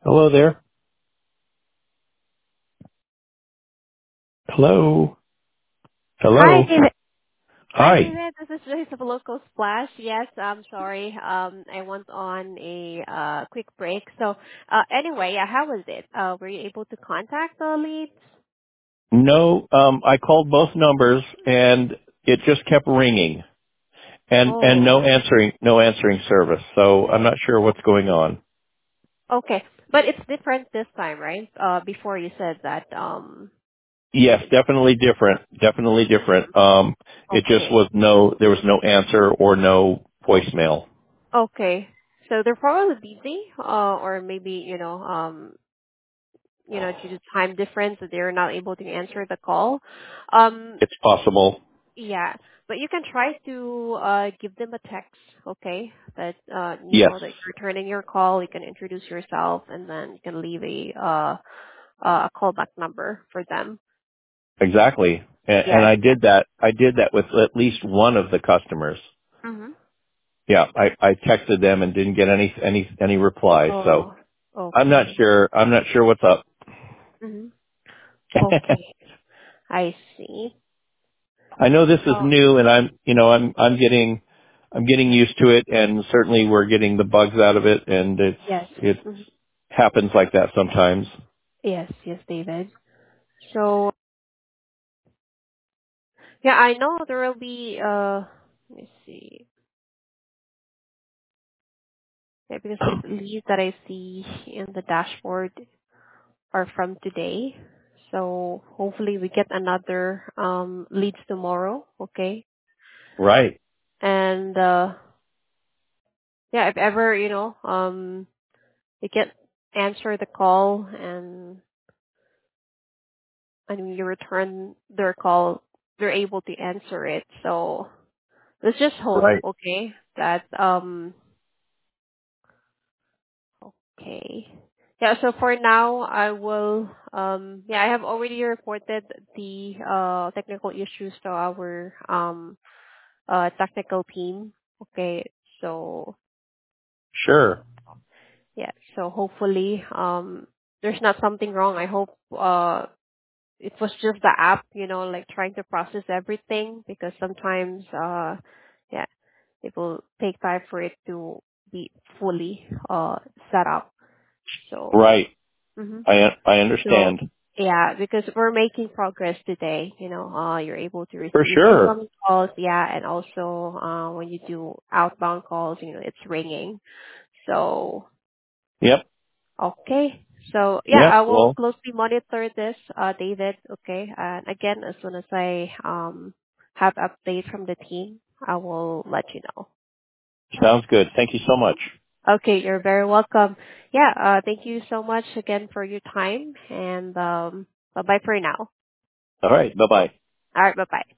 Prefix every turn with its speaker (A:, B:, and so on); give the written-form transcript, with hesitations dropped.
A: Hello there. Hello.
B: Hi,
A: Hello.
B: David. Hi,
A: Hi.
B: David. This is Joyce of Local Splash. Yes, I'm sorry. I went on a quick break. So, anyway, yeah, how was it? Were you able to contact the leads?
A: No, I called both numbers and it just kept ringing and
B: Oh,
A: no answering service. So I'm not sure what's going on.
B: okay. But it's different this time, right? Before you said that.
A: Yes, definitely different. Definitely different. It just
B: Okay.
A: was there was no answer or no voicemail.
B: Okay. So they're probably busy, or maybe due to time difference, they're not able to answer the call. Um,
A: It's possible.
B: Yeah, but you can try to give them a text, okay? That
A: Yes,
B: that you're returning your call. You can introduce yourself, and then you can leave a callback number for them.
A: exactly. And
B: Yes.
A: I did that. I did that with at least one of the customers.
B: Mm-hmm.
A: Yeah, I texted them and didn't get any replies. So
B: Oh,
A: I'm not
B: okay.
A: sure. I'm not sure what's up.
B: Mm-hmm. Okay, I see.
A: I know this is
B: So
A: new, and I'm getting used to it, and certainly we're getting the bugs out of it, and
B: yes,
A: it
B: mhm.
A: happens like that sometimes.
B: Yes, David. So yeah, I know there will be. Let me see. Yeah, because the leads that I see in the dashboard are from today. So hopefully we get another leads tomorrow, okay?
A: Right,
B: And yeah, if ever, they can answer the call and when you return their call, they're able to answer it. So let's just hope,
A: right.
B: okay, that okay. Yeah, so for now, I will, I have already reported the technical issues to our technical team. Okay, so
A: Sure.
B: yeah, so hopefully, there's not something wrong. I hope it was just the app, like trying to process everything because sometimes, yeah, it will take time for it to be fully set up. So.
A: Right.
B: Mhm.
A: I
B: So
A: understand.
B: yeah, because we're making progress today. You're able to
A: For
B: receive
A: sure.
B: incoming calls, yeah, and also when you do outbound calls, it's ringing. So
A: Yep.
B: okay. So yeah,
A: Yep.
B: I will
A: Well,
B: closely monitor this, David. Okay, and again, as soon as I have updates from the team, I will let you know.
A: sounds good. Thank you so much.
B: Okay, you're very welcome. Yeah, thank you so much again for your time, and bye bye for now.
A: All right. Bye bye.
B: All right, bye bye.